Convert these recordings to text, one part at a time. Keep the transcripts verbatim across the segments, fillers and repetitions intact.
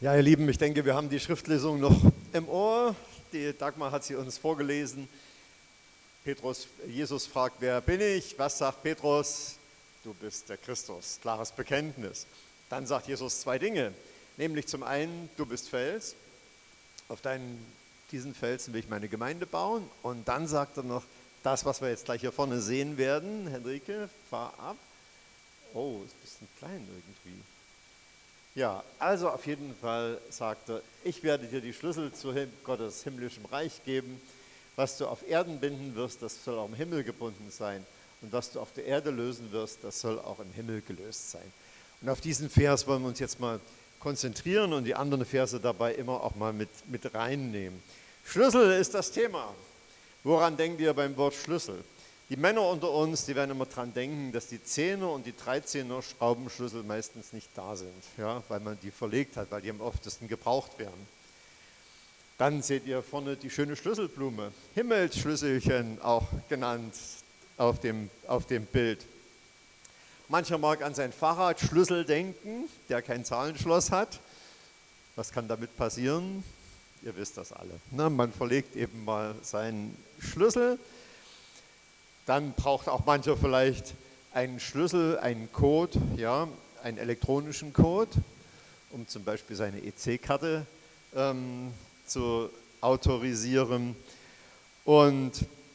Ja, ihr Lieben, ich denke, wir haben die Schriftlesung noch im Ohr. Die Dagmar hat sie uns vorgelesen. Petrus, Jesus fragt, wer bin ich? Was sagt Petrus? Du bist der Christus. Klares Bekenntnis. Dann sagt Jesus zwei Dinge. Nämlich zum einen, du bist Fels. Auf deinen, diesen Felsen will ich meine Gemeinde bauen. Und dann sagt er noch, das, was wir jetzt gleich hier vorne sehen werden. Henrike, fahr ab. Oh, ist ein bisschen klein irgendwie. Ja, also auf jeden Fall sagt er, ich werde dir die Schlüssel zu Gottes himmlischem Reich geben. Was du auf Erden binden wirst, das soll auch im Himmel gebunden sein. Und was du auf der Erde lösen wirst, das soll auch im Himmel gelöst sein. Und auf diesen Vers wollen wir uns jetzt mal konzentrieren und die anderen Verse dabei immer auch mal mit, mit reinnehmen. Schlüssel ist das Thema. Woran denkt ihr beim Wort Schlüssel? Die Männer unter uns, die werden immer dran denken, dass die Zehner und die Dreizehner Schraubenschlüssel meistens nicht da sind, ja, weil man die verlegt hat, weil die am öftesten gebraucht werden. Dann seht ihr vorne die schöne Schlüsselblume, Himmelsschlüsselchen auch genannt auf dem, auf dem Bild. Mancher mag an seinen Fahrradschlüssel denken, der kein Zahlenschloss hat. Was kann damit passieren? Ihr wisst das alle. Na, man verlegt eben mal seinen Schlüssel. Dann braucht auch mancher vielleicht einen Schlüssel, einen Code, ja, einen elektronischen Code, um zum Beispiel seine E C-Karte ähm, zu autorisieren. Und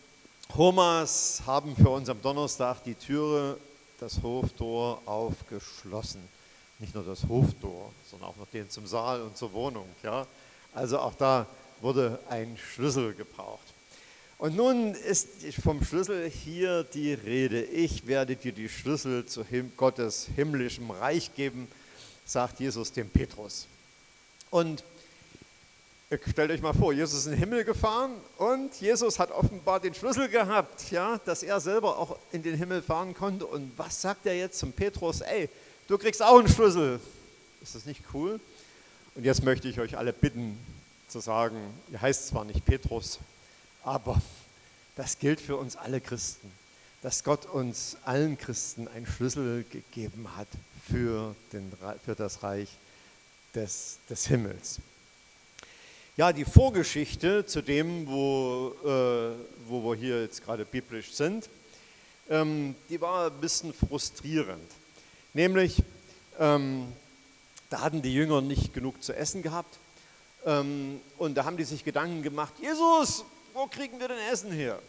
Homas haben für uns am Donnerstag die Türe, das Hoftor aufgeschlossen. Nicht nur das Hoftor, sondern auch noch den zum Saal und zur Wohnung. Ja. Also auch da wurde ein Schlüssel gebraucht. Und nun ist vom Schlüssel hier die Rede. Ich werde dir die Schlüssel zu Gottes himmlischem Reich geben, sagt Jesus dem Petrus. Und stellt euch mal vor, Jesus ist in den Himmel gefahren und Jesus hat offenbar den Schlüssel gehabt, ja, dass er selber auch in den Himmel fahren konnte. Und was sagt er jetzt zum Petrus? Ey, du kriegst auch einen Schlüssel. Ist das nicht cool? Und jetzt möchte ich euch alle bitten zu sagen, ihr heißt zwar nicht Petrus, aber das gilt für uns alle Christen, dass Gott uns allen Christen einen Schlüssel gegeben hat für, den, für das Reich des, des Himmels. Ja, die Vorgeschichte zu dem, wo, äh, wo wir hier jetzt gerade biblisch sind, ähm, die war ein bisschen frustrierend. Nämlich, ähm, da hatten die Jünger nicht genug zu essen gehabt ähm, und da haben die sich Gedanken gemacht, Jesus, wo kriegen wir denn Essen her?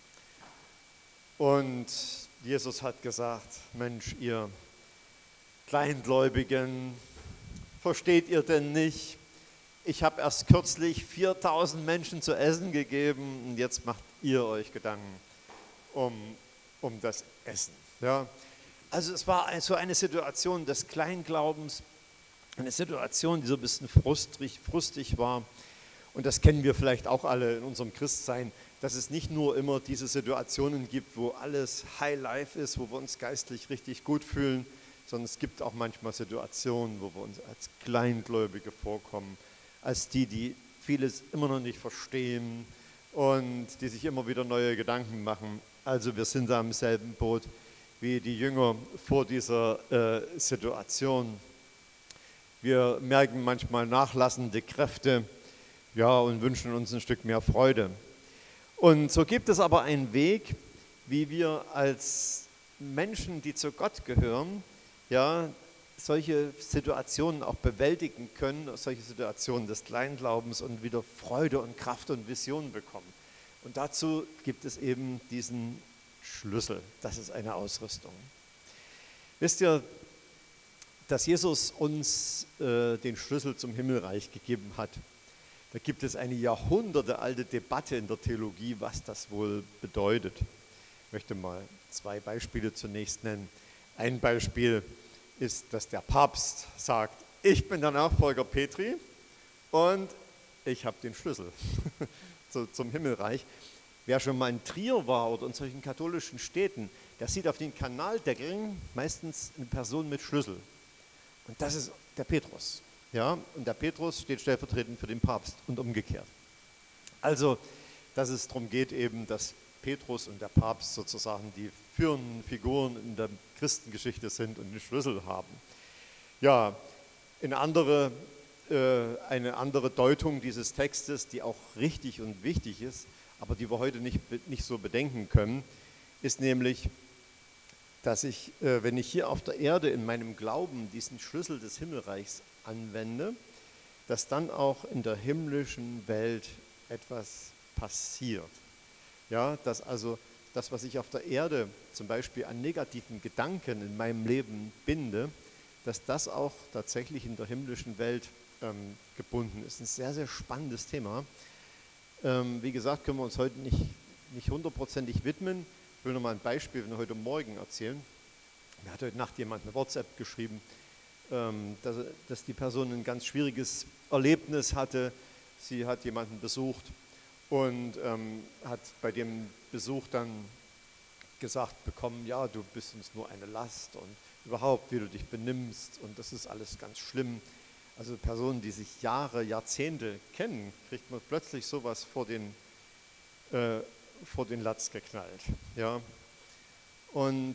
Und Jesus hat gesagt, Mensch, ihr Kleingläubigen, versteht ihr denn nicht? Ich habe erst kürzlich viertausend Menschen zu essen gegeben und jetzt macht ihr euch Gedanken um, um das Essen. Ja? Also es war so eine Situation des Kleinglaubens, eine Situation, die so ein bisschen frustrig, frustig war. Und das kennen wir vielleicht auch alle in unserem Christsein, dass es nicht nur immer diese Situationen gibt, wo alles High Life ist, wo wir uns geistlich richtig gut fühlen, sondern es gibt auch manchmal Situationen, wo wir uns als Kleingläubige vorkommen, als die, die vieles immer noch nicht verstehen und die sich immer wieder neue Gedanken machen. Also wir sind da im selben Boot wie die Jünger vor dieser äh, Situation. Wir merken manchmal nachlassende Kräfte, ja, und wünschen uns ein Stück mehr Freude. Und so gibt es aber einen Weg, wie wir als Menschen, die zu Gott gehören, ja, solche Situationen auch bewältigen können, solche Situationen des Kleinglaubens und wieder Freude und Kraft und Vision bekommen. Und dazu gibt es eben diesen Schlüssel, das ist eine Ausrüstung. Wisst ihr, dass Jesus uns äh, den Schlüssel zum Himmelreich gegeben hat? Da gibt es eine jahrhundertealte Debatte in der Theologie, was das wohl bedeutet. Ich möchte mal zwei Beispiele zunächst nennen. Ein Beispiel ist, dass der Papst sagt, ich bin der Nachfolger Petri und ich habe den Schlüssel zum Himmelreich. Wer schon mal in Trier war oder in solchen katholischen Städten, der sieht auf den Kanaldeckeln meistens eine Person mit Schlüssel. Und das ist der Petrus. Ja, und der Petrus steht stellvertretend für den Papst und umgekehrt. Also, dass es darum geht eben, dass Petrus und der Papst sozusagen die führenden Figuren in der Christengeschichte sind und den Schlüssel haben. Ja, eine andere äh, eine andere Deutung dieses Textes, die auch richtig und wichtig ist, aber die wir heute nicht, nicht so bedenken können, ist nämlich, dass ich, äh, wenn ich hier auf der Erde in meinem Glauben diesen Schlüssel des Himmelreichs anwende, dass dann auch in der himmlischen Welt etwas passiert. Ja, dass also das, was ich auf der Erde zum Beispiel an negativen Gedanken in meinem Leben binde, dass das auch tatsächlich in der himmlischen Welt ähm, gebunden ist. Ein sehr, sehr spannendes Thema. Ähm, wie gesagt, können wir uns heute nicht, nicht hundertprozentig widmen. Ich will noch mal ein Beispiel von heute Morgen erzählen. Mir hat heute Nacht jemand eine WhatsApp geschrieben, ähm, dass, dass die Person ein ganz schwieriges Erlebnis hatte. Sie hat jemanden besucht und ähm, hat bei dem Besuch dann gesagt bekommen, ja, du bist uns nur eine Last und überhaupt, wie du dich benimmst und das ist alles ganz schlimm. Also Personen, die sich Jahre, Jahrzehnte kennen, kriegt man plötzlich sowas vor den, äh, vor den Latz geknallt. Ja? Und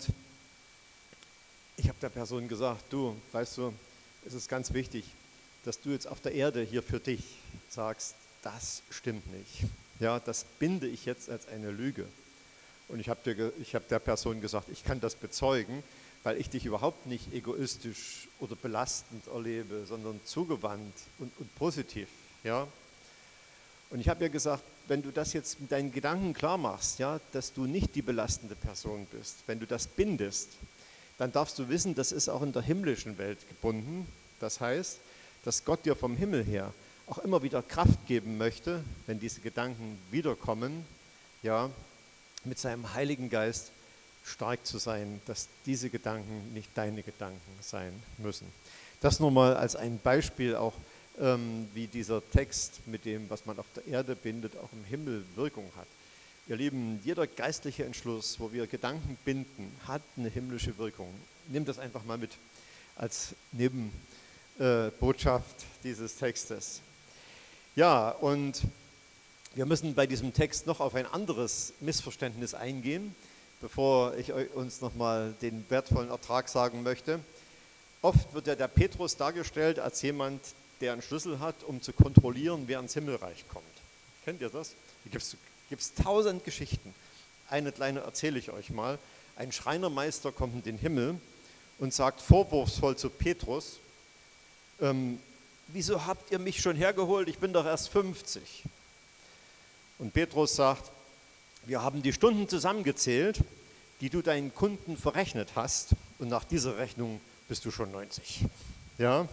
ich habe der Person gesagt, du, weißt du, es ist ganz wichtig, dass du jetzt auf der Erde hier für dich sagst, das stimmt nicht. Ja, das binde ich jetzt als eine Lüge. Und ich habe hab der Person gesagt, ich kann das bezeugen, weil ich dich überhaupt nicht egoistisch oder belastend erlebe, sondern zugewandt und, und positiv. Ja? Und ich habe ihr gesagt, wenn du das jetzt mit deinen Gedanken klar machst, ja, dass du nicht die belastende Person bist, wenn du das bindest, dann darfst du wissen, das ist auch in der himmlischen Welt gebunden. Das heißt, dass Gott dir vom Himmel her auch immer wieder Kraft geben möchte, wenn diese Gedanken wiederkommen, ja, mit seinem Heiligen Geist stark zu sein, dass diese Gedanken nicht deine Gedanken sein müssen. Das nur mal als ein Beispiel auch, ähm, wie dieser Text mit dem, was man auf der Erde bindet, auch im Himmel Wirkung hat. Ihr Lieben, jeder geistliche Entschluss, wo wir Gedanken binden, hat eine himmlische Wirkung. Nehmt das einfach mal mit als Nebenbotschaft äh, dieses Textes. Ja, und wir müssen bei diesem Text noch auf ein anderes Missverständnis eingehen, bevor ich uns nochmal den wertvollen Ertrag sagen möchte. Oft wird ja der Petrus dargestellt als jemand, der einen Schlüssel hat, um zu kontrollieren, wer ins Himmelreich kommt. Kennt ihr das? Hier gibt es tausend Geschichten. Eine kleine erzähle ich euch mal. Ein Schreinermeister kommt in den Himmel und sagt vorwurfsvoll zu Petrus, ähm, wieso habt ihr mich schon hergeholt? Ich bin doch erst fünfzig. Und Petrus sagt, wir haben die Stunden zusammengezählt, die du deinen Kunden verrechnet hast und nach dieser Rechnung bist du schon neunzig. Ja?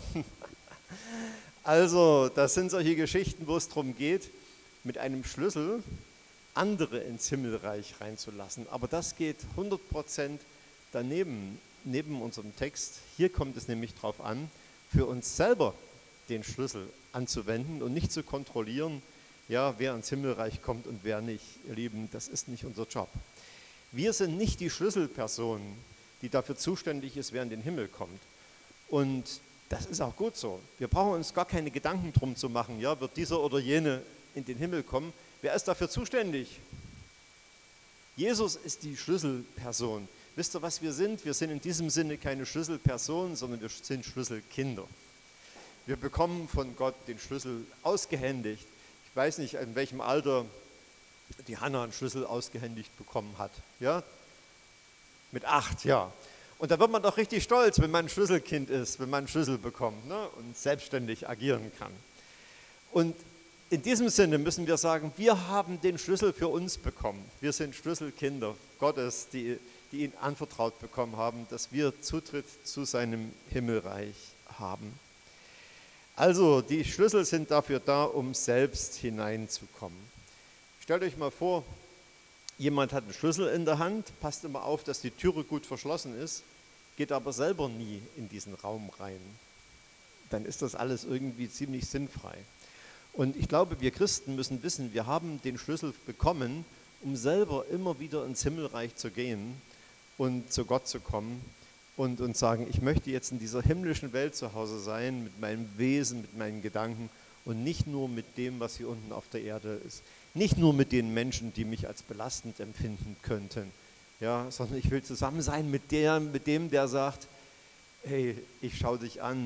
Also das sind solche Geschichten, wo es darum geht, mit einem Schlüssel andere ins Himmelreich reinzulassen. Aber das geht hundert Prozent daneben, neben unserem Text. Hier kommt es nämlich darauf an, für uns selber den Schlüssel anzuwenden und nicht zu kontrollieren, ja, wer ins Himmelreich kommt und wer nicht. Ihr Lieben, das ist nicht unser Job. Wir sind nicht die Schlüsselperson, die dafür zuständig ist, wer in den Himmel kommt. Und das ist auch gut so. Wir brauchen uns gar keine Gedanken drum zu machen, ja, wird dieser oder jene in den Himmel kommen. Wer ist dafür zuständig? Jesus ist die Schlüsselperson. Wisst ihr, was wir sind? Wir sind in diesem Sinne keine Schlüsselpersonen, sondern wir sind Schlüsselkinder. Wir bekommen von Gott den Schlüssel ausgehändigt. Ich weiß nicht, in welchem Alter die Hannah einen Schlüssel ausgehändigt bekommen hat. Ja? Mit acht, ja. Und da wird man doch richtig stolz, wenn man ein Schlüsselkind ist, wenn man einen Schlüssel bekommt, ne? Und selbstständig agieren kann. Und in diesem Sinne müssen wir sagen, wir haben den Schlüssel für uns bekommen. Wir sind Schlüsselkinder Gottes, die, die ihn anvertraut bekommen haben, dass wir Zutritt zu seinem Himmelreich haben. Also die Schlüssel sind dafür da, um selbst hineinzukommen. Stellt euch mal vor, jemand hat einen Schlüssel in der Hand, passt immer auf, dass die Türe gut verschlossen ist, geht aber selber nie in diesen Raum rein. Dann ist das alles irgendwie ziemlich sinnfrei. Und ich glaube, wir Christen müssen wissen, wir haben den Schlüssel bekommen, um selber immer wieder ins Himmelreich zu gehen und zu Gott zu kommen und uns sagen, ich möchte jetzt in dieser himmlischen Welt zu Hause sein, mit meinem Wesen, mit meinen Gedanken und nicht nur mit dem, was hier unten auf der Erde ist. Nicht nur mit den Menschen, die mich als belastend empfinden könnten, ja, sondern ich will zusammen sein mit, der, mit dem, der sagt, hey, ich schaue dich an,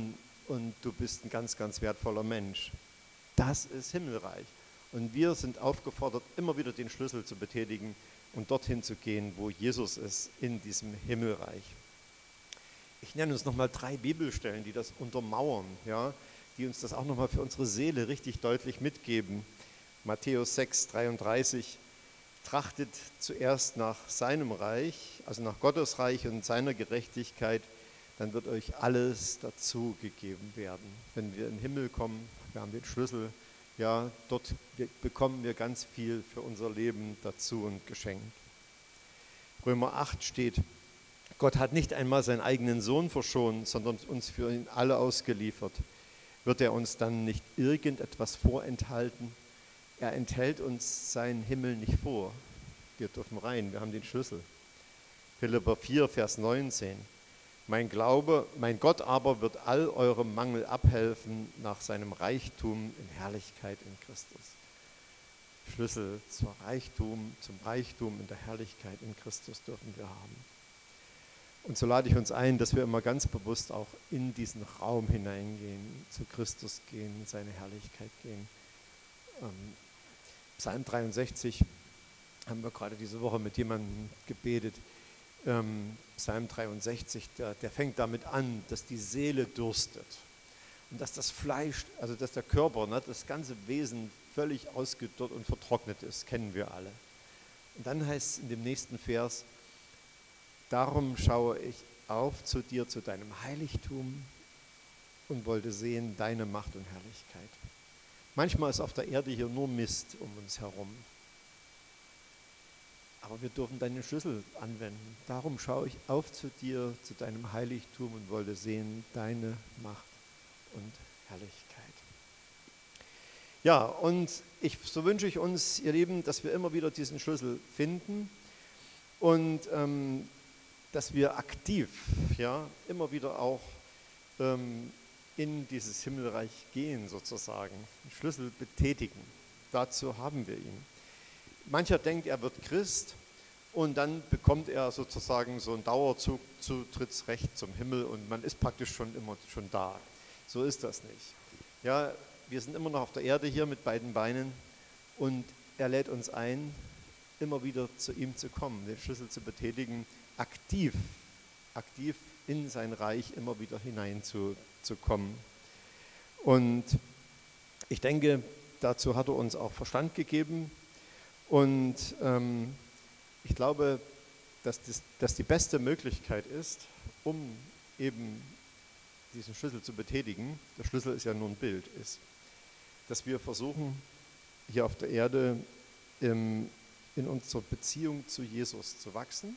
und du bist ein ganz, ganz wertvoller Mensch. Das ist Himmelreich. Und wir sind aufgefordert, immer wieder den Schlüssel zu betätigen und dorthin zu gehen, wo Jesus ist, in diesem Himmelreich. Ich nenne uns nochmal drei Bibelstellen, die das untermauern, ja, die uns das auch nochmal für unsere Seele richtig deutlich mitgeben. Matthäus sechs, dreiunddreißig, trachtet zuerst nach seinem Reich, also nach Gottes Reich und seiner Gerechtigkeit, dann wird euch alles dazu gegeben werden. Wenn wir in den Himmel kommen, wir haben den Schlüssel, ja, dort bekommen wir ganz viel für unser Leben dazu und geschenkt. Römer acht steht, Gott hat nicht einmal seinen eigenen Sohn verschont, sondern uns für ihn alle ausgeliefert. Wird er uns dann nicht irgendetwas vorenthalten? Er enthält uns seinen Himmel nicht vor. Wir dürfen rein, wir haben den Schlüssel. Philipper vier, Vers neunzehn. Mein Glaube, mein Gott aber wird all eurem Mangel abhelfen nach seinem Reichtum in Herrlichkeit in Christus. Schlüssel zum Reichtum, zum Reichtum in der Herrlichkeit in Christus dürfen wir haben. Und so lade ich uns ein, dass wir immer ganz bewusst auch in diesen Raum hineingehen, zu Christus gehen, in seine Herrlichkeit gehen. Ähm, Psalm dreiundsechzig haben wir gerade diese Woche mit jemandem gebetet. Ähm, Psalm dreiundsechzig, der, der fängt damit an, dass die Seele dürstet und dass das Fleisch, also dass der Körper, ne, das ganze Wesen völlig ausgedörrt und vertrocknet ist, kennen wir alle. Und dann heißt es in dem nächsten Vers, darum schaue ich auf zu dir, zu deinem Heiligtum und wollte sehen deine Macht und Herrlichkeit. Manchmal ist auf der Erde hier nur Mist um uns herum. Aber wir dürfen deinen Schlüssel anwenden. Darum schaue ich auf zu dir, zu deinem Heiligtum und wollte sehen deine Macht und Herrlichkeit. Ja, und ich, so wünsche ich uns, ihr Lieben, dass wir immer wieder diesen Schlüssel finden und ähm, dass wir aktiv, ja, immer wieder auch ähm, in dieses Himmelreich gehen sozusagen, den Schlüssel betätigen. Dazu haben wir ihn. Mancher denkt, er wird Christ und dann bekommt er sozusagen so ein Dauerzutrittsrecht zum Himmel und man ist praktisch schon immer schon da. So ist das nicht. Ja, wir sind immer noch auf der Erde hier mit beiden Beinen und er lädt uns ein, immer wieder zu ihm zu kommen, den Schlüssel zu betätigen, aktiv, aktiv in sein Reich immer wieder hineinzukommen. Und ich denke, dazu hat er uns auch Verstand gegeben. Und ähm, ich glaube, dass, das, dass die beste Möglichkeit ist, um eben diesen Schlüssel zu betätigen, der Schlüssel ist ja nur ein Bild, ist, dass wir versuchen, hier auf der Erde ähm, in unserer Beziehung zu Jesus zu wachsen,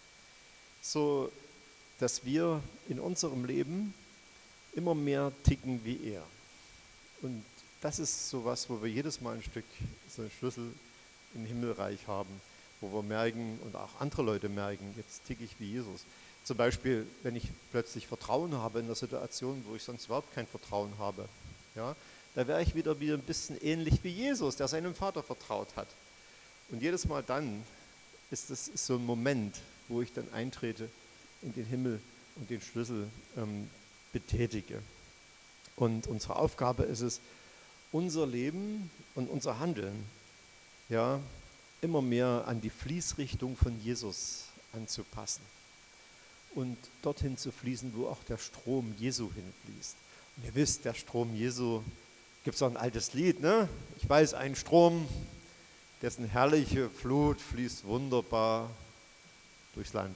so dass wir in unserem Leben immer mehr ticken wie er. Und das ist so was, wo wir jedes Mal ein Stück so einen Schlüssel im Himmelreich haben, wo wir merken und auch andere Leute merken, jetzt ticke ich wie Jesus. Zum Beispiel, wenn ich plötzlich Vertrauen habe in einer Situation, wo ich sonst überhaupt kein Vertrauen habe, ja, da wäre ich wieder, wieder ein bisschen ähnlich wie Jesus, der seinem Vater vertraut hat. Und jedes Mal dann ist das ist so ein Moment, wo ich dann eintrete in den Himmel und den Schlüssel ähm, betätige. Und unsere Aufgabe ist es, unser Leben und unser Handeln ja, immer mehr an die Fließrichtung von Jesus anzupassen und dorthin zu fließen, wo auch der Strom Jesu hinfließt. Und ihr wisst, der Strom Jesu, gibt es auch ein altes Lied, ne? Ich weiß, ein Strom, dessen herrliche Flut fließt wunderbar durchs Land.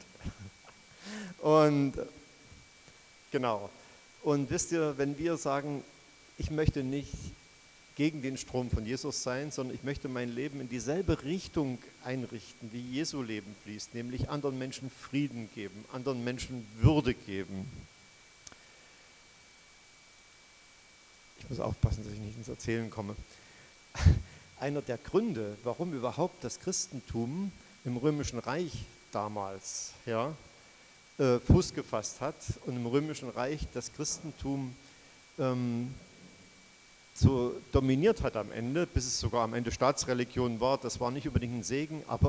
Und genau. Und wisst ihr, wenn wir sagen, ich möchte nicht gegen den Strom von Jesus sein, sondern ich möchte mein Leben in dieselbe Richtung einrichten, wie Jesu Leben fließt, nämlich anderen Menschen Frieden geben, anderen Menschen Würde geben. Ich muss aufpassen, dass ich nicht ins Erzählen komme. Einer der Gründe, warum überhaupt das Christentum im Römischen Reich damals ja, äh, Fuß gefasst hat und im Römischen Reich das Christentum ähm, so dominiert hat am Ende, bis es sogar am Ende Staatsreligion war, das war nicht unbedingt ein Segen, aber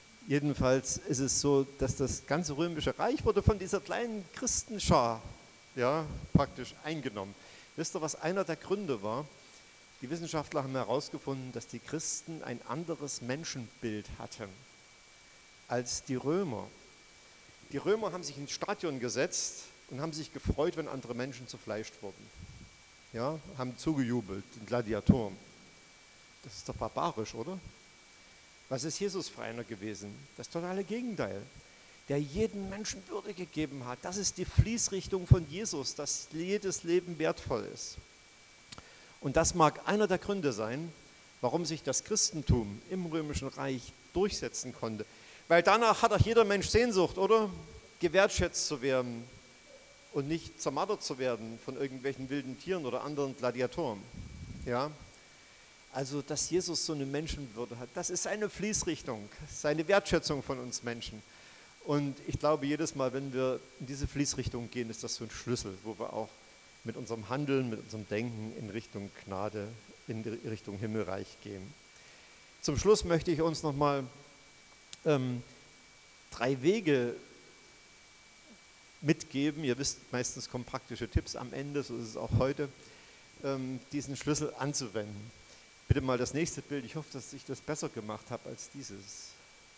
jedenfalls ist es so, dass das ganze Römische Reich wurde von dieser kleinen Christenschar ja, praktisch eingenommen. Wisst ihr, was einer der Gründe war? Die Wissenschaftler haben herausgefunden, dass die Christen ein anderes Menschenbild hatten als die Römer. Die Römer haben sich ins Stadion gesetzt und haben sich gefreut, wenn andere Menschen zerfleischt wurden. Ja, haben zugejubelt, den Gladiatoren. Das ist doch barbarisch, oder? Was ist Jesus für einer gewesen? Das totale Gegenteil. Der jeden Menschen Würde gegeben hat. Das ist die Fließrichtung von Jesus, dass jedes Leben wertvoll ist. Und das mag einer der Gründe sein, warum sich das Christentum im Römischen Reich durchsetzen konnte. Weil danach hat auch jeder Mensch Sehnsucht, oder? Gewertschätzt zu werden und nicht zermartert zu werden von irgendwelchen wilden Tieren oder anderen Gladiatoren. Ja? Also, dass Jesus so eine Menschenwürde hat, das ist seine Fließrichtung, seine Wertschätzung von uns Menschen. Und ich glaube, jedes Mal, wenn wir in diese Fließrichtung gehen, ist das so ein Schlüssel, wo wir auch mit unserem Handeln, mit unserem Denken in Richtung Gnade, in Richtung Himmelreich gehen. Zum Schluss möchte ich uns nochmal ähm, drei Wege mitgeben. Ihr wisst, meistens kommen praktische Tipps am Ende, so ist es auch heute, ähm, diesen Schlüssel anzuwenden. Bitte mal das nächste Bild. Ich hoffe, dass ich das besser gemacht habe als dieses.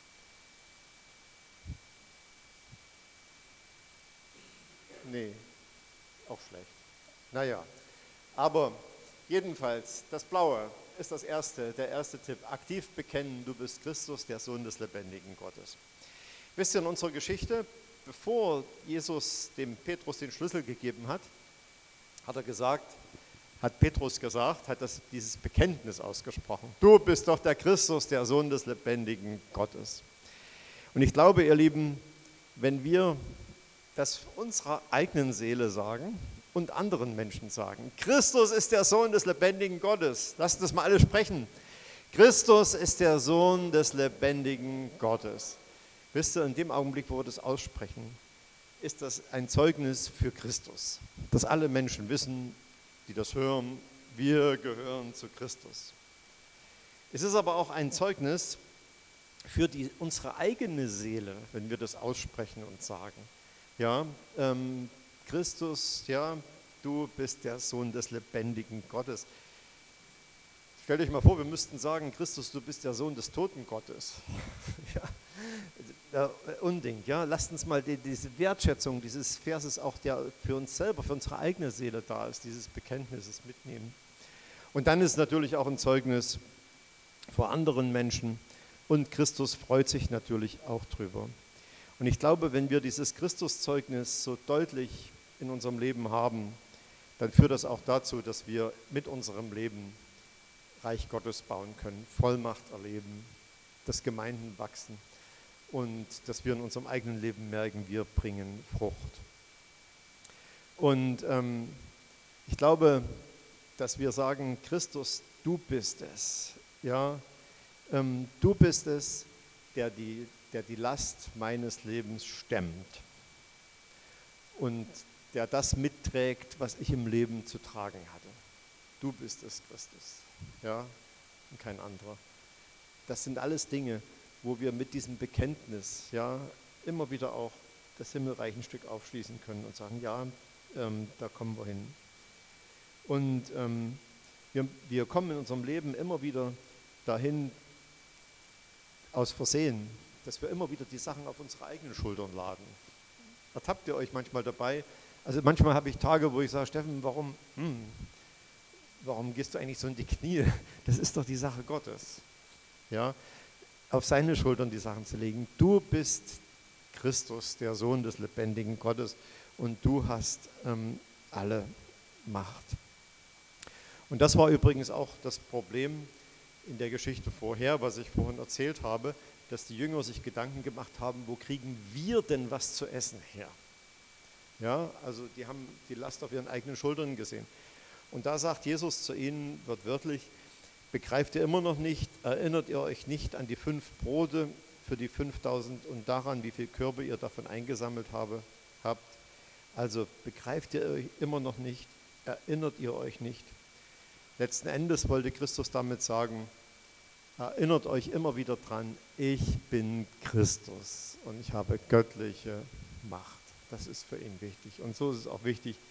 Nee, auch schlecht. Naja, aber jedenfalls, das Blaue ist das erste, der erste Tipp. Aktiv bekennen, du bist Christus, der Sohn des lebendigen Gottes. Wisst ihr, in unserer Geschichte, bevor Jesus dem Petrus den Schlüssel gegeben hat, hat er gesagt, hat Petrus gesagt, hat das, dieses Bekenntnis ausgesprochen. Du bist doch der Christus, der Sohn des lebendigen Gottes. Und ich glaube, ihr Lieben, wenn wir das unserer eigenen Seele sagen und anderen Menschen sagen, Christus ist der Sohn des lebendigen Gottes. Lasst uns mal alle sprechen. Christus ist der Sohn des lebendigen Gottes. Wisst ihr, in dem Augenblick, wo wir das aussprechen, ist das ein Zeugnis für Christus. Dass alle Menschen wissen, die das hören, wir gehören zu Christus. Es ist aber auch ein Zeugnis für die, unsere eigene Seele, wenn wir das aussprechen und sagen. Ja, ähm, Christus, ja, du bist der Sohn des lebendigen Gottes. Stellt euch mal vor, wir müssten sagen, Christus, du bist der Sohn des toten Gottes. Ja, Unding, ja, lasst uns mal die, diese Wertschätzung dieses Verses auch, der für uns selber, für unsere eigene Seele da ist, dieses Bekenntnisses mitnehmen. Und dann ist natürlich auch ein Zeugnis vor anderen Menschen und Christus freut sich natürlich auch drüber. Und ich glaube, wenn wir dieses Christuszeugnis so deutlich in unserem Leben haben, dann führt das auch dazu, dass wir mit unserem Leben Reich Gottes bauen können, Vollmacht erleben, dass Gemeinden wachsen und dass wir in unserem eigenen Leben merken, wir bringen Frucht. Und ähm, ich glaube, dass wir sagen, Christus, du bist es. Ja, ähm, du bist es, der die, der die Last meines Lebens stemmt und der das mitträgt, was ich im Leben zu tragen hatte. Du bist es, Christus. Ja, und kein anderer. Das sind alles Dinge, wo wir mit diesem Bekenntnis ja immer wieder auch das Himmelreich ein Stück aufschließen können und sagen, ja, ähm, da kommen wir hin. Und ähm, wir, wir kommen in unserem Leben immer wieder dahin, aus Versehen, dass wir immer wieder die Sachen auf unsere eigenen Schultern laden. Ertappt ihr euch manchmal dabei? Also manchmal habe ich Tage, wo ich sage, Steffen, warum, hm, warum gehst du eigentlich so in die Knie? Das ist doch die Sache Gottes. Ja, auf seine Schultern die Sachen zu legen. Du bist Christus, der Sohn des lebendigen Gottes, und du hast ähm, alle Macht. Und das war übrigens auch das Problem in der Geschichte vorher, was ich vorhin erzählt habe, dass die Jünger sich Gedanken gemacht haben, wo kriegen wir denn was zu essen her? Ja, also die haben die Last auf ihren eigenen Schultern gesehen. Und da sagt Jesus zu ihnen, wird wörtlich, begreift ihr immer noch nicht, erinnert ihr euch nicht an die fünf Brote für die fünftausend und daran, wie viel Körbe ihr davon eingesammelt habe, habt? Also begreift ihr euch immer noch nicht, erinnert ihr euch nicht. Letzten Endes wollte Christus damit sagen, erinnert euch immer wieder dran, ich bin Christus und ich habe göttliche Macht. Das ist für ihn wichtig. Und so ist es auch wichtig,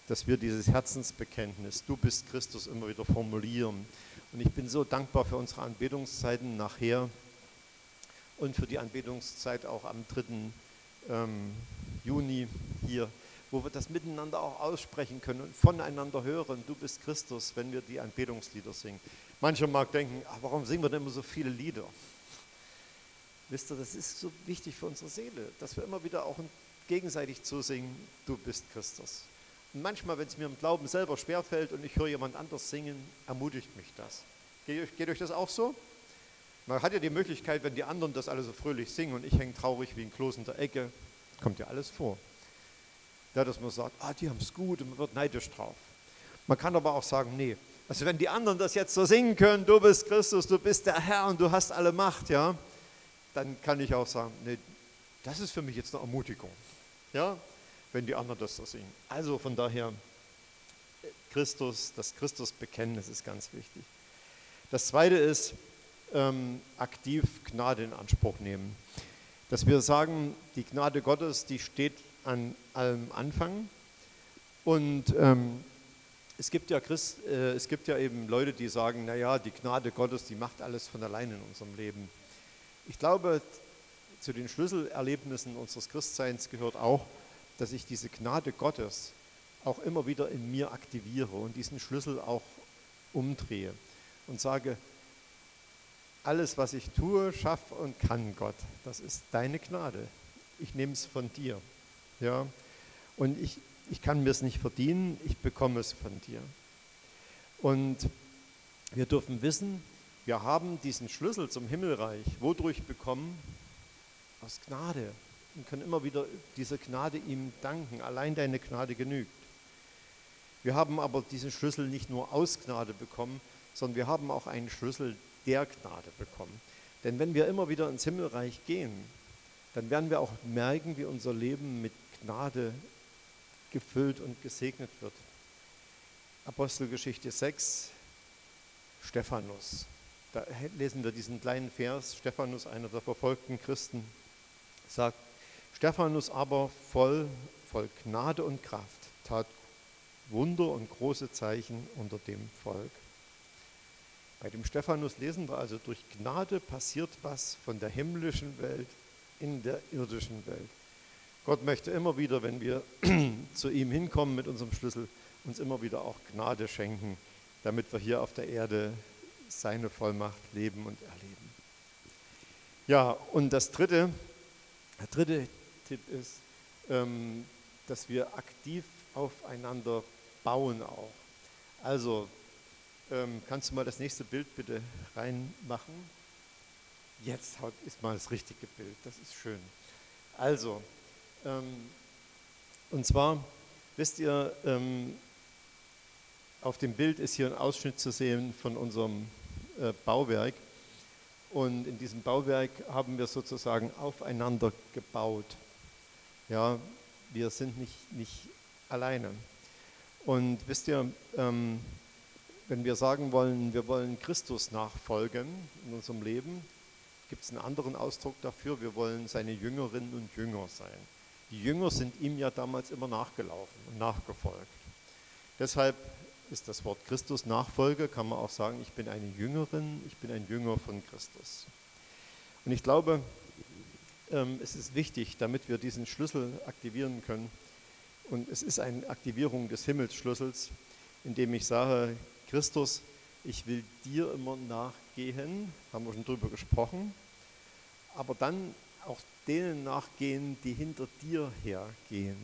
dass wir dieses Herzensbekenntnis, du bist Christus, immer wieder formulieren. Und ich bin so dankbar für unsere Anbetungszeiten nachher und für die Anbetungszeit auch am dritten Ähm, Juni hier, wo wir das miteinander auch aussprechen können und voneinander hören, du bist Christus, wenn wir die Anbetungslieder singen. Mancher mag denken, ach, warum singen wir denn immer so viele Lieder? Wisst ihr, das ist so wichtig für unsere Seele, dass wir immer wieder auch gegenseitig zusingen, du bist Christus. Und manchmal, wenn es mir im Glauben selber schwerfällt und ich höre jemand anders singen, ermutigt mich das. Geht euch, geht euch das auch so? Man hat ja die Möglichkeit, wenn die anderen das alle so fröhlich singen und ich hänge traurig wie ein Kloß in der Ecke, kommt ja alles vor. Ja, dass man sagt, ah, die haben es gut und man wird neidisch drauf. Man kann aber auch sagen, nee, also wenn die anderen das jetzt so singen können, du bist Christus, du bist der Herr und du hast alle Macht, ja, dann kann ich auch sagen, nee, das ist für mich jetzt eine Ermutigung, ja, wenn die anderen das so singen. Also von daher, Christus, das Christusbekenntnis ist ganz wichtig. Das Zweite ist, ähm, aktiv Gnade in Anspruch nehmen. Dass wir sagen, die Gnade Gottes, die steht an allem Anfang. Und ähm, es gibt ja Christ, äh, es gibt ja eben Leute, die sagen, naja, die Gnade Gottes, die macht alles von allein in unserem Leben. Ich glaube, zu den Schlüsselerlebnissen unseres Christseins gehört auch, dass ich diese Gnade Gottes auch immer wieder in mir aktiviere und diesen Schlüssel auch umdrehe und sage, alles, was ich tue, schaffe und kann, Gott, das ist deine Gnade. Ich nehme es von dir. Ja? Und ich, ich kann mir es nicht verdienen, ich bekomme es von dir. Und wir dürfen wissen, wir haben diesen Schlüssel zum Himmelreich, wodurch bekommen? Aus Gnade. Und können immer wieder diese Gnade ihm danken. Allein deine Gnade genügt. Wir haben aber diesen Schlüssel nicht nur aus Gnade bekommen, sondern wir haben auch einen Schlüssel der Gnade bekommen. Denn wenn wir immer wieder ins Himmelreich gehen, dann werden wir auch merken, wie unser Leben mit Gnade gefüllt und gesegnet wird. Apostelgeschichte sechs, Stephanus. Da lesen wir diesen kleinen Vers. Stephanus, einer der verfolgten Christen, sagt, Stephanus aber voll, voll Gnade und Kraft tat Wunder und große Zeichen unter dem Volk. Bei dem Stephanus lesen wir also, durch Gnade passiert was von der himmlischen Welt in der irdischen Welt. Gott möchte immer wieder, wenn wir zu ihm hinkommen mit unserem Schlüssel, uns immer wieder auch Gnade schenken, damit wir hier auf der Erde seine Vollmacht leben und erleben. Ja, und das dritte, der dritte Tipp ist, ähm, dass wir aktiv aufeinander bauen auch. Also, ähm, kannst du mal das nächste Bild bitte reinmachen? Jetzt ist mal das richtige Bild, das ist schön. Also, ähm, und zwar, wisst ihr, ähm, auf dem Bild ist hier ein Ausschnitt zu sehen von unserem äh, Bauwerk. Und in diesem Bauwerk haben wir sozusagen aufeinander gebaut. Ja, wir sind nicht, nicht alleine. Und wisst ihr, ähm, wenn wir sagen wollen, wir wollen Christus nachfolgen in unserem Leben, gibt es einen anderen Ausdruck dafür, wir wollen seine Jüngerinnen und Jünger sein. Die Jünger sind ihm ja damals immer nachgelaufen und nachgefolgt. Deshalb ist das Wort Christus Nachfolge, kann man auch sagen, ich bin eine Jüngerin, ich bin ein Jünger von Christus. Und ich glaube, ähm, es ist wichtig, damit wir diesen Schlüssel aktivieren können. Und es ist eine Aktivierung des Himmelsschlüssels, indem ich sage, Christus, ich will dir immer nachgehen, haben wir schon drüber gesprochen, aber dann auch denen nachgehen, die hinter dir hergehen.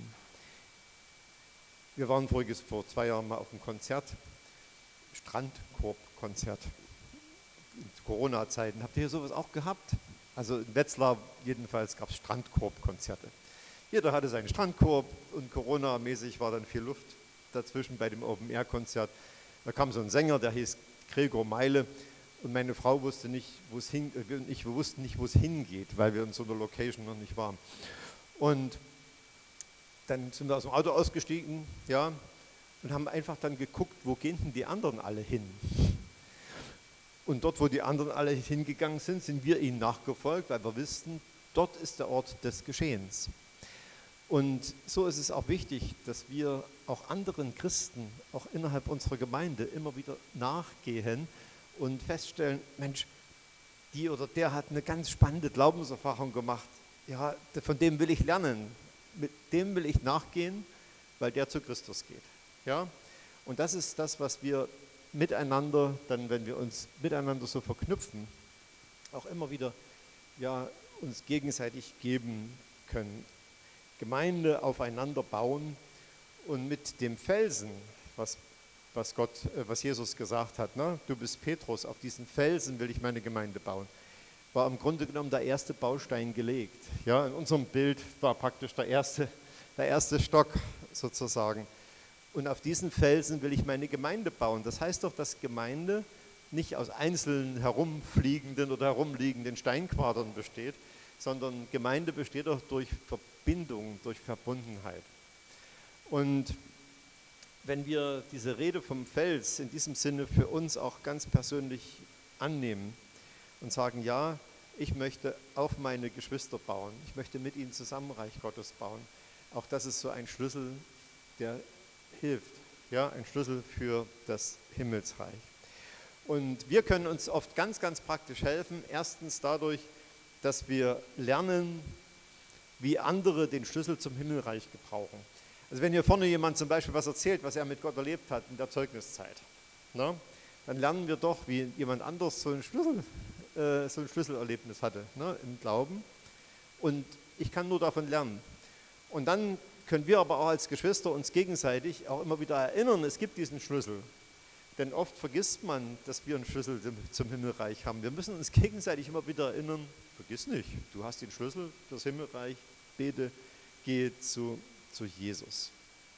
Wir waren voriges, vor zwei Jahren mal auf einem Konzert, Strandkorb-Konzert, in Corona-Zeiten. Habt ihr hier sowas auch gehabt? Also in Wetzlar jedenfalls gab es Strandkorb-Konzerte. Jeder hatte seinen Strandkorb und Corona-mäßig war dann viel Luft dazwischen bei dem Open-Air-Konzert. Da kam so ein Sänger, der hieß Gregor Meile und meine Frau wusste nicht, wo es hin, äh, ich, wir wussten nicht, wo es hingeht, weil wir in so einer Location noch nicht waren. Und dann sind wir aus dem Auto ausgestiegen, ja, und haben einfach dann geguckt, wo gehen denn die anderen alle hin? Und dort, wo die anderen alle hingegangen sind, sind wir ihnen nachgefolgt, weil wir wussten, dort ist der Ort des Geschehens. Und so ist es auch wichtig, dass wir auch anderen Christen, auch innerhalb unserer Gemeinde, immer wieder nachgehen und feststellen, Mensch, die oder der hat eine ganz spannende Glaubenserfahrung gemacht. Ja, von dem will ich lernen, mit dem will ich nachgehen, weil der zu Christus geht. Ja? Und das ist das, was wir miteinander, dann wenn wir uns miteinander so verknüpfen, auch immer wieder ja, uns gegenseitig geben können. Gemeinde aufeinander bauen und mit dem Felsen, was, was, Gott, was Jesus gesagt hat, ne? Du bist Petrus, auf diesen Felsen will ich meine Gemeinde bauen, war im Grunde genommen der erste Baustein gelegt. Ja, in unserem Bild war praktisch der erste, der erste Stock sozusagen. Und auf diesen Felsen will ich meine Gemeinde bauen. Das heißt doch, dass Gemeinde nicht aus einzelnen herumfliegenden oder herumliegenden Steinquadern besteht, sondern Gemeinde besteht auch durch Verbindung, durch Verbundenheit. Und wenn wir diese Rede vom Fels in diesem Sinne für uns auch ganz persönlich annehmen und sagen, ja, ich möchte auf meine Geschwister bauen, ich möchte mit ihnen zusammen Reich Gottes bauen, auch das ist so ein Schlüssel, der hilft, ja, ein Schlüssel für das Himmelsreich. Und wir können uns oft ganz, ganz praktisch helfen, erstens dadurch, dass wir lernen, wie andere den Schlüssel zum Himmelreich gebrauchen. Also wenn hier vorne jemand zum Beispiel was erzählt, was er mit Gott erlebt hat in der Zeugniszeit, ne, dann lernen wir doch, wie jemand anderes so ein, Schlüssel, äh, so ein Schlüsselerlebnis hatte, ne, im Glauben. Und ich kann nur davon lernen. Und dann können wir aber auch als Geschwister uns gegenseitig auch immer wieder erinnern, es gibt diesen Schlüssel. Denn oft vergisst man, dass wir einen Schlüssel zum Himmelreich haben. Wir müssen uns gegenseitig immer wieder erinnern, vergiss nicht, du hast den Schlüssel fürs Himmelreich, bete, gehe zu, zu Jesus.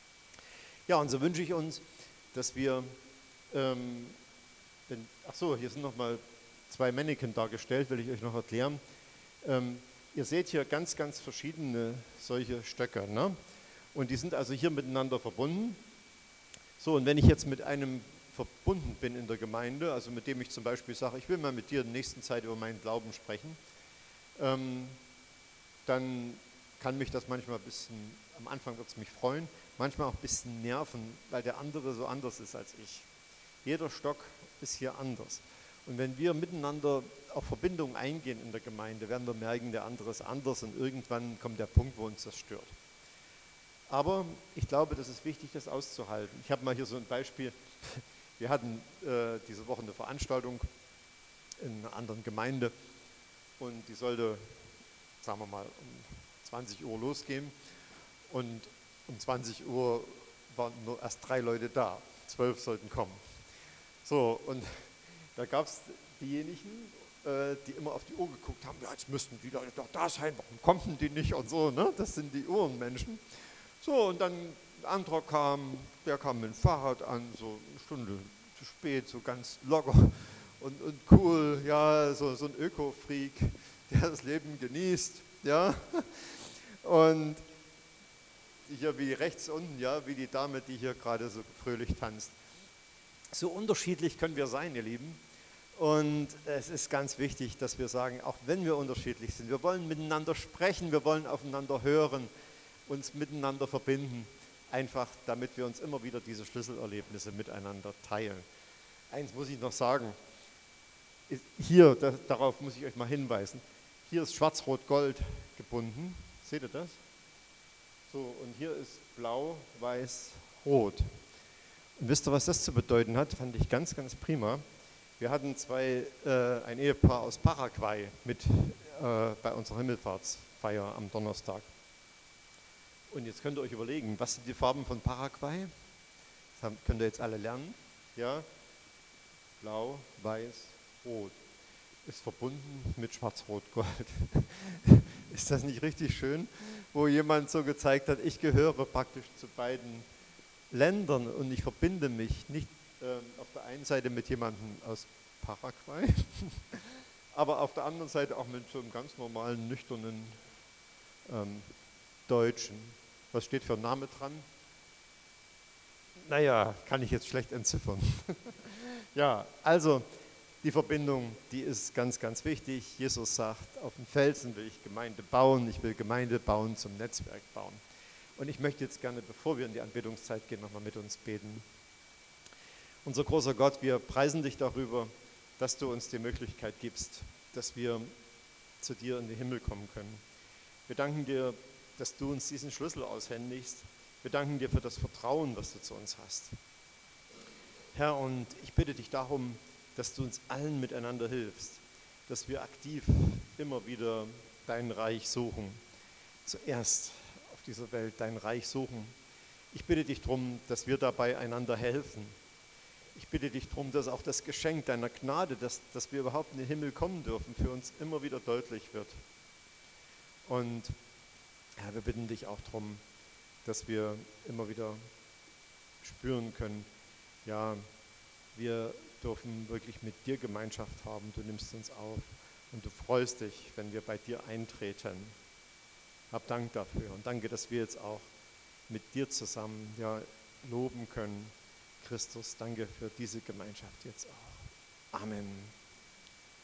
Ja, und so wünsche ich uns, dass wir, ähm, wenn, ach so, hier sind nochmal zwei Mannequin dargestellt, will ich euch noch erklären. Ähm, ihr seht hier ganz, ganz verschiedene solche Stöcke, ne? Und die sind also hier miteinander verbunden. So, und wenn ich jetzt mit einem verbunden bin in der Gemeinde, also mit dem ich zum Beispiel sage, ich will mal mit dir in der nächsten Zeit über meinen Glauben sprechen, ähm, dann kann mich das manchmal ein bisschen, am Anfang wird es mich freuen, manchmal auch ein bisschen nerven, weil der andere so anders ist als ich. Jeder Stock ist hier anders. Und wenn wir miteinander auf Verbindungen eingehen in der Gemeinde, werden wir merken, der andere ist anders und irgendwann kommt der Punkt, wo uns das stört. Aber ich glaube, das ist wichtig, das auszuhalten. Ich habe mal hier so ein Beispiel. Wir hatten äh, diese Woche eine Veranstaltung in einer anderen Gemeinde und die sollte, sagen wir mal, um zwanzig Uhr losgehen und um zwanzig Uhr waren nur erst drei Leute da, zwölf sollten kommen. So, und da gab es diejenigen, äh, die immer auf die Uhr geguckt haben, ja, jetzt müssten die Leute doch da sein, warum kommen die nicht und so, ne? Das sind die Uhrenmenschen. So, und dann ein anderer kam, der kam mit dem Fahrrad an, so eine Stunde zu spät, so ganz locker und, und cool, ja, so, so ein Öko-Freak, der das Leben genießt, ja. Und hier wie rechts unten, ja, wie die Dame, die hier gerade so fröhlich tanzt. So unterschiedlich können wir sein, ihr Lieben. Und es ist ganz wichtig, dass wir sagen, auch wenn wir unterschiedlich sind, wir wollen miteinander sprechen, wir wollen aufeinander hören, uns miteinander verbinden, einfach damit wir uns immer wieder diese Schlüsselerlebnisse miteinander teilen. Eins muss ich noch sagen, hier, da, darauf muss ich euch mal hinweisen, hier ist schwarz-rot-gold gebunden, seht ihr das? So, und hier ist blau, weiß, rot. Und wisst ihr, was das zu bedeuten hat? Fand ich ganz, ganz prima. Wir hatten zwei, äh, ein Ehepaar aus Paraguay mit äh, bei unserer Himmelfahrtsfeier am Donnerstag. Und jetzt könnt ihr euch überlegen, was sind die Farben von Paraguay? Das haben, könnt ihr jetzt alle lernen. Ja? Blau, weiß, rot. Ist verbunden mit schwarz-rot-gold. Ist das nicht richtig schön? Wo jemand so gezeigt hat, ich gehöre praktisch zu beiden Ländern und ich verbinde mich nicht ähm, auf der einen Seite mit jemandem aus Paraguay, aber auf der anderen Seite auch mit so einem ganz normalen, nüchternen ähm, Deutschen. Was steht für ein Name dran? Naja, kann ich jetzt schlecht entziffern. Ja, also die Verbindung, die ist ganz, ganz wichtig. Jesus sagt, auf dem Felsen will ich Gemeinde bauen, ich will Gemeinde bauen, zum Netzwerk bauen. Und ich möchte jetzt gerne, bevor wir in die Anbetungszeit gehen, nochmal mit uns beten. Unser großer Gott, wir preisen dich darüber, dass du uns die Möglichkeit gibst, dass wir zu dir in den Himmel kommen können. Wir danken dir, dass du uns diesen Schlüssel aushändigst. Wir danken dir für das Vertrauen, was du zu uns hast. Herr, und ich bitte dich darum, dass du uns allen miteinander hilfst, dass wir aktiv immer wieder dein Reich suchen. Zuerst auf dieser Welt dein Reich suchen. Ich bitte dich darum, dass wir dabei einander helfen. Ich bitte dich darum, dass auch das Geschenk deiner Gnade, dass, dass wir überhaupt in den Himmel kommen dürfen, für uns immer wieder deutlich wird. Und ja, wir bitten dich auch darum, dass wir immer wieder spüren können, ja, wir dürfen wirklich mit dir Gemeinschaft haben, du nimmst uns auf und du freust dich, wenn wir bei dir eintreten. Hab Dank dafür und danke, dass wir jetzt auch mit dir zusammen ja, loben können. Christus, danke für diese Gemeinschaft jetzt auch. Amen.